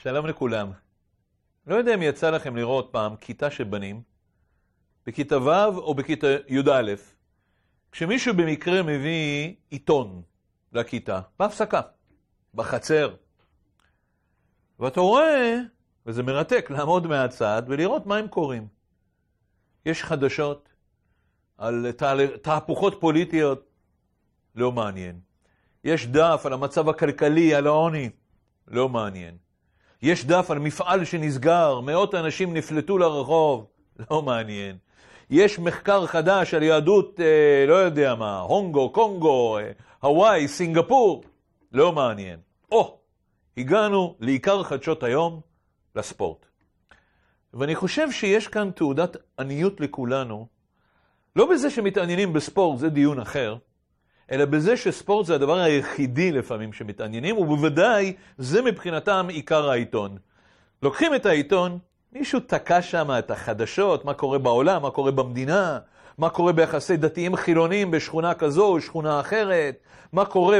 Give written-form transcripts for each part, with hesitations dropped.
שלום לכולם. לא יודע אם יצא לכם לראות פעם כיתה של בנים, בכיתה ו' או בכיתה י"א, כשמישהו במקרה מביא עיתון לכיתה, בהפסקה, בחצר. ואתה רואה, וזה מרתק, לעמוד מהצד ולראות מה הם קוראים. יש חדשות על תהפוכות פוליטיות, לא מעניין. יש דף על המצב הכלכלי, על העוני, לא מעניין. יש דף על מפעל שנסגר, מאות אנשים נפלטו לרחוב, לא מעניין. יש מחקר חדש על יהדות, לא יודע מה, הונגו, קונגו, הוואי, סינגפור, לא מעניין. הגענו לעיקר חדשות היום, לספורט. ואני חושב שיש כאן תעודת עניות לכולנו, לא בזה שמתעניינים בספורט, זה דיון אחר, אלא בזה שספורט זה הדבר היחידי לפעמים שמתעניינים, ובוודאי זה מבחינתם עיקר העיתון. לוקחים את העיתון, מישהו תקע שם את החדשות, מה קורה בעולם, מה קורה במדינה, מה קורה ביחסי דתיים חילונים בשכונה כזו או שכונה אחרת, מה קורה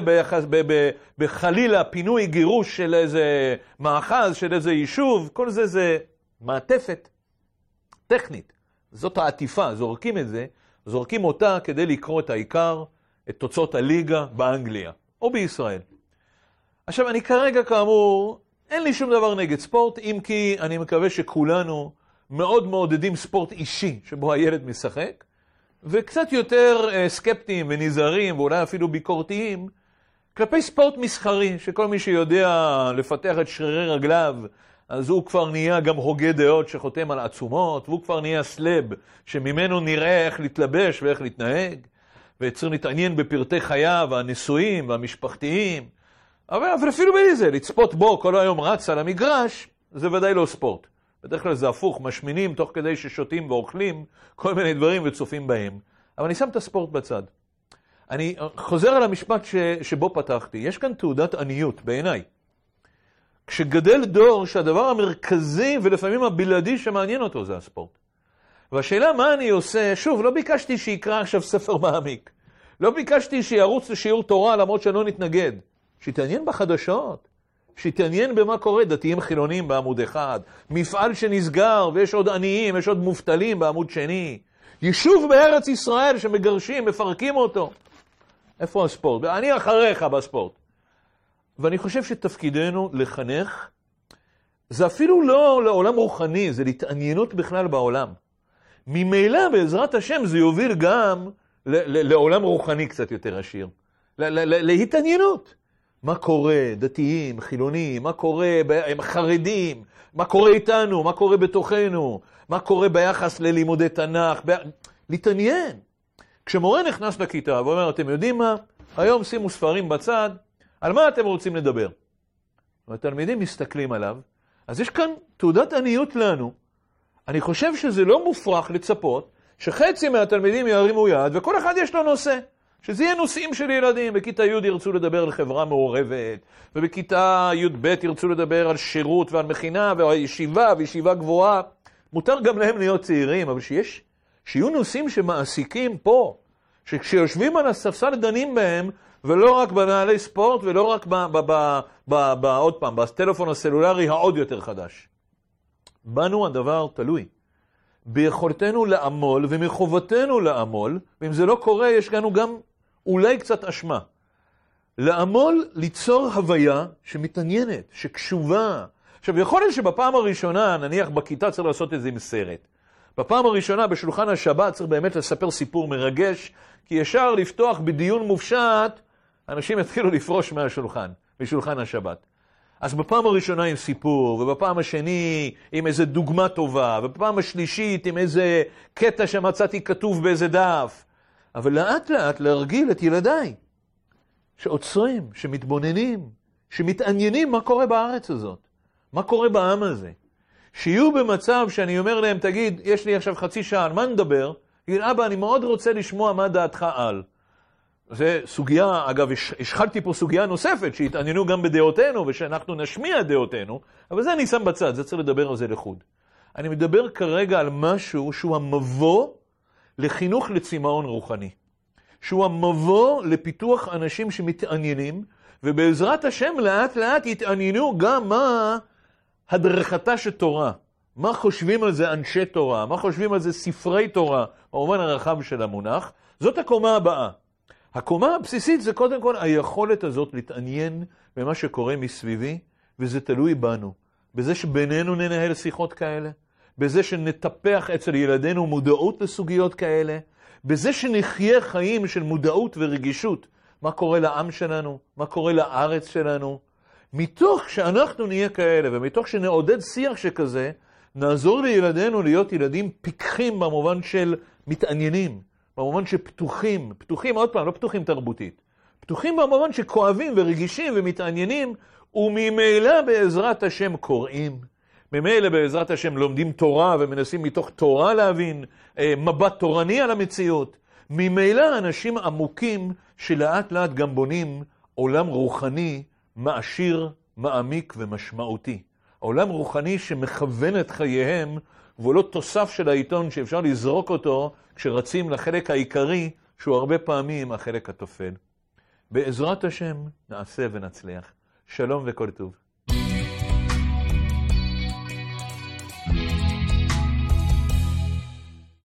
בחלילה פינוי גירוש של איזה מאחז, של איזה יישוב, כל זה זה מעטפת טכנית. זאת העטיפה, זורקים את זה, זורקים אותה כדי לקרוא את העיקר, את תוצאות הליגה באנגליה, או בישראל. עכשיו, אני כרגע כאמור, אין לי שום דבר נגד ספורט, אם כי אני מקווה שכולנו מאוד מעודדים ספורט אישי, שבו הילד משחק, וקצת יותר סקפטיים ונזהרים, ואולי אפילו ביקורתיים, כלפי ספורט מסחרי, שכל מי שיודע לפתח את שרירי רגליו, אז הוא כבר נהיה גם הוגה דעות שחותם על עצומות, והוא כבר נהיה סלב, שממנו נראה איך להתלבש ואיך להתנהג, וצריך להתעניין בפרטי חייו, הנישואים והמשפחתיים, אבל אפילו בלי זה, לצפות בו כל היום רץ על המגרש, זה ודאי לא ספורט. בדרך כלל זה הפוך, משמינים תוך כדי ששותים ואוכלים כל מיני דברים וצופים בהם. אבל אני שם את הספורט בצד. אני חוזר על המשפט שבו פתחתי. יש כאן תעודת עניות בעיניי. כשגדל דור שהדבר המרכזי ולפעמים הבלעדי שמעניין אותו זה הספורט. והשאלה מה אני עושה, שוב, לא ביקשתי שיקרא עכשיו ספר מעמיק. לא ביקשתי שירוץ לשיעור תורה למרות שלא נתנגד. שיתעניין בחדשות. שיתעניין במה קורה, דתיים חילונים בעמוד אחד. מפעל שנסגר ויש עוד עניים, יש עוד מובטלים בעמוד שני. יישוב בארץ ישראל שמגרשים, מפרקים אותו. איפה הספורט? אני אחריך בספורט. ואני חושב שתפקידנו לחנך, זה אפילו לא לעולם רוחני, זה להתעניינות בכלל בעולם. ממילא בעזרת השם זה יוביל גם לעולם רוחני קצת יותר עשיר. להתעניינות. מה קורה, דתיים, חילונים, מה קורה עם חרדים, מה קורה איתנו, מה קורה בתוכנו, מה קורה ביחס ללימודי תנ"ך, להתעניין. כשמורה נכנס לכיתה ואומר, אתם יודעים מה? היום שימו ספרים בצד, על מה אתם רוצים לדבר? והתלמידים מסתכלים עליו, אז יש כאן תעודת עניות לנו. אני חושב שזה לא מופרך לצפות שחצי מהתלמידים ירימו יד וכל אחד יש לו נושא. שזה יהיה נושאים של ילדים. בכיתה י' ירצו לדבר על חברה מעורבת, ובכיתה י"ב ירצו לדבר על שירות ועל מכינה ועל ישיבה וישיבה גבוהה. מותר גם להם להיות צעירים, אבל שיהיו נושאים שמעסיקים פה, שכשיושבים על הספסל דנים בהם, ולא רק בנהלי ספורט, ולא רק עוד פעם, בטלפון הסלולרי העוד יותר חדש. בנו הדבר תלוי. ביכולתנו לעמול ומחובתנו לעמול, ואם זה לא קורה יש לנו גם אולי קצת אשמה. לעמול ליצור הוויה שמתעניינת, שקשובה. עכשיו יכול להיות שבפעם הראשונה, נניח בכיתה צריך לעשות את זה עם סרט. בפעם הראשונה בשולחן השבת צריך באמת לספר סיפור מרגש, כי ישר לפתוח בדיון מופשט, אנשים יתחילו לפרוש משולחן השבת. אז בפעם הראשונה עם סיפור, ובפעם השני עם איזה דוגמה טובה, ובפעם השלישית עם איזה קטע שמצאתי כתוב באיזה דף. אבל לאט לאט להרגיל את ילדיי, שעוצרים, שמתבוננים, שמתעניינים מה קורה בארץ הזאת, מה קורה בעם הזה. שיהיו במצב שאני אומר להם, תגיד, יש לי עכשיו חצי שעה, על מה נדבר? תגיד, אבא, אני מאוד רוצה לשמוע מה דעתך על. זה סוגיה, אגב, השחלתי פה סוגיה נוספת, שהתעניינו גם בדעותינו, ושאנחנו נשמיע דעותינו, אבל זה אני שם בצד, זה צריך לדבר על זה לחוד. אני מדבר כרגע על משהו שהוא המבוא לחינוך לצמאון רוחני. שהוא המבוא לפיתוח אנשים שמתעניינים, ובעזרת השם לאט לאט יתעניינו גם מה הדרכתה של תורה. מה חושבים על זה אנשי תורה? מה חושבים על זה ספרי תורה? במובן הרחב של המונח. זאת הקומה הבאה. הקומה הבסיסית זה קודם כל היכולת הזאת להתעניין במה שקורה מסביבי, וזה תלוי בנו. בזה שבינינו ננהל שיחות כאלה, בזה שנטפח אצל ילדינו מודעות לסוגיות כאלה, בזה שנחיה חיים של מודעות ורגישות, מה קורה לעם שלנו, מה קורה לארץ שלנו. מתוך שאנחנו נהיה כאלה, ומתוך שנעודד שיח שכזה, נעזור לילדינו להיות ילדים פיקחים במובן של מתעניינים, במובן שפתוחים, פתוחים עוד פעם, לא פתוחים תרבותית, פתוחים במובן שכואבים ורגישים ומתעניינים, וממילא בעזרת השם קוראים, ממילא בעזרת השם לומדים תורה ומנסים מתוך תורה להבין מבט תורני על המציאות, ממילא אנשים עמוקים שלאט לאט גם בונים עולם רוחני מעשיר, מעמיק ומשמעותי. עולם רוחני שמכוון את חייהם, והוא לא תוסף של העיתון שאפשר לזרוק אותו כשרצים לחלק העיקרי, שהוא הרבה פעמים החלק התופל. בעזרת השם נעשה ונצליח. שלום וכל טוב.